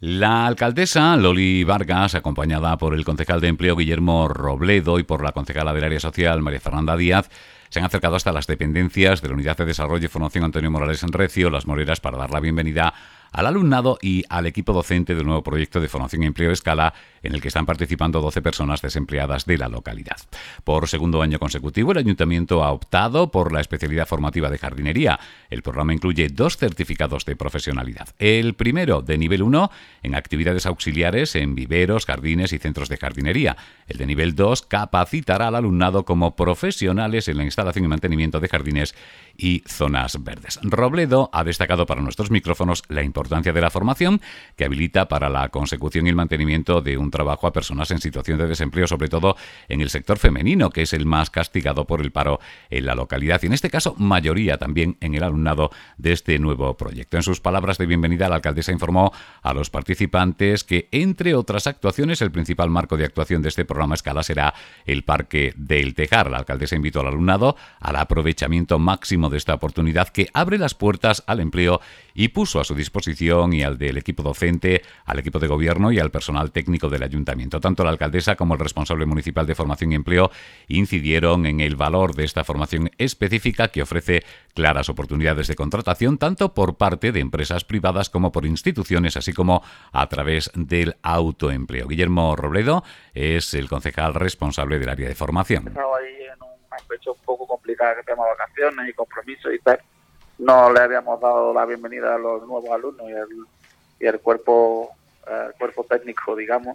La alcaldesa Loli Vargas, acompañada por el concejal de Empleo Guillermo Robledo y por la concejala del Área Social María Fernanda Díaz, se han acercado hasta las dependencias de la Unidad de Desarrollo y Formación Antonio Morales en Recio, Las Moreras, para dar la bienvenida al alumnado y al equipo docente del nuevo proyecto de formación y empleo Escala, en el que están participando 12 personas desempleadas de la localidad. Por segundo año consecutivo, el Ayuntamiento ha optado por la especialidad formativa de jardinería. El programa incluye 2 certificados de profesionalidad. El primero, de nivel 1, en actividades auxiliares en viveros, jardines y centros de jardinería. El de nivel 2 capacitará al alumnado como profesionales en la instalación y mantenimiento de jardines y zonas verdes. Robledo ha destacado para nuestros micrófonos la importancia de la formación, que habilita para la consecución y el mantenimiento de un trabajo a personas en situación de desempleo, sobre todo en el sector femenino, que es el más castigado por el paro en la localidad, y en este caso mayoría también en el alumnado de este nuevo proyecto. En sus palabras de bienvenida, la alcaldesa informó a los participantes que, entre otras actuaciones, el principal marco de actuación de este programa Escala será el Parque del Tejar. La alcaldesa invitó al alumnado al aprovechamiento máximo de esta oportunidad que abre las puertas al empleo y puso a su disposición y al del equipo docente, al equipo de gobierno y al personal técnico del ayuntamiento. Tanto la alcaldesa como el responsable municipal de formación y empleo incidieron en el valor de esta formación específica, que ofrece claras oportunidades de contratación tanto por parte de empresas privadas como por instituciones, así como a través del autoempleo. Guillermo Robledo es el concejal responsable del área de formación. Estaba ahí en una fecha un poco complicada, que tenemos vacaciones y compromisos y tal. No le habíamos dado la bienvenida a los nuevos alumnos y el cuerpo técnico, digamos,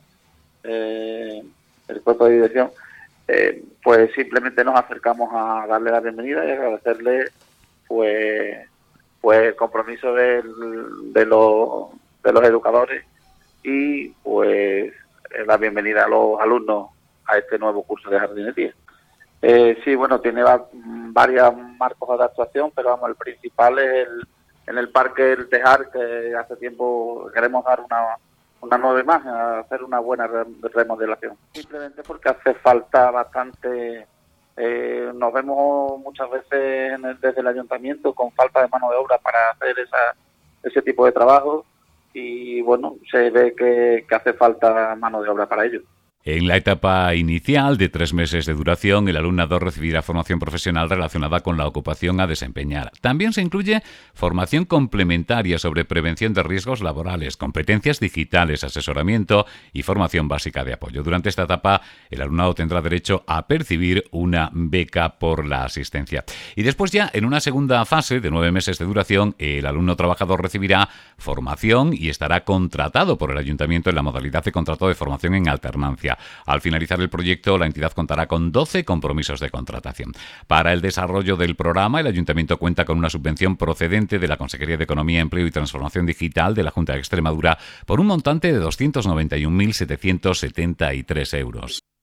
el cuerpo de dirección. Pues simplemente nos acercamos a darle la bienvenida y agradecerle pues el compromiso de los educadores y pues la bienvenida a los alumnos a este nuevo curso de jardinería. Sí, bueno, tiene varios marcos de actuación, pero vamos, el principal es en el Parque El Tejar, que hace tiempo queremos dar una 9 más, hacer una buena remodelación. Simplemente porque hace falta bastante, nos vemos muchas veces desde el ayuntamiento con falta de mano de obra para hacer ese tipo de trabajo y bueno, se ve que hace falta mano de obra para ello. En la etapa inicial de 3 meses de duración, el alumnado recibirá formación profesional relacionada con la ocupación a desempeñar. También se incluye formación complementaria sobre prevención de riesgos laborales, competencias digitales, asesoramiento y formación básica de apoyo. Durante esta etapa, el alumnado tendrá derecho a percibir una beca por la asistencia. Y después ya, en una segunda fase de 9 meses de duración, el alumno trabajador recibirá formación y estará contratado por el ayuntamiento en la modalidad de contrato de formación en alternancia. Al finalizar el proyecto, la entidad contará con 12 compromisos de contratación. Para el desarrollo del programa, el Ayuntamiento cuenta con una subvención procedente de la Consejería de Economía, Empleo y Transformación Digital de la Junta de Extremadura por un montante de 291.773 euros.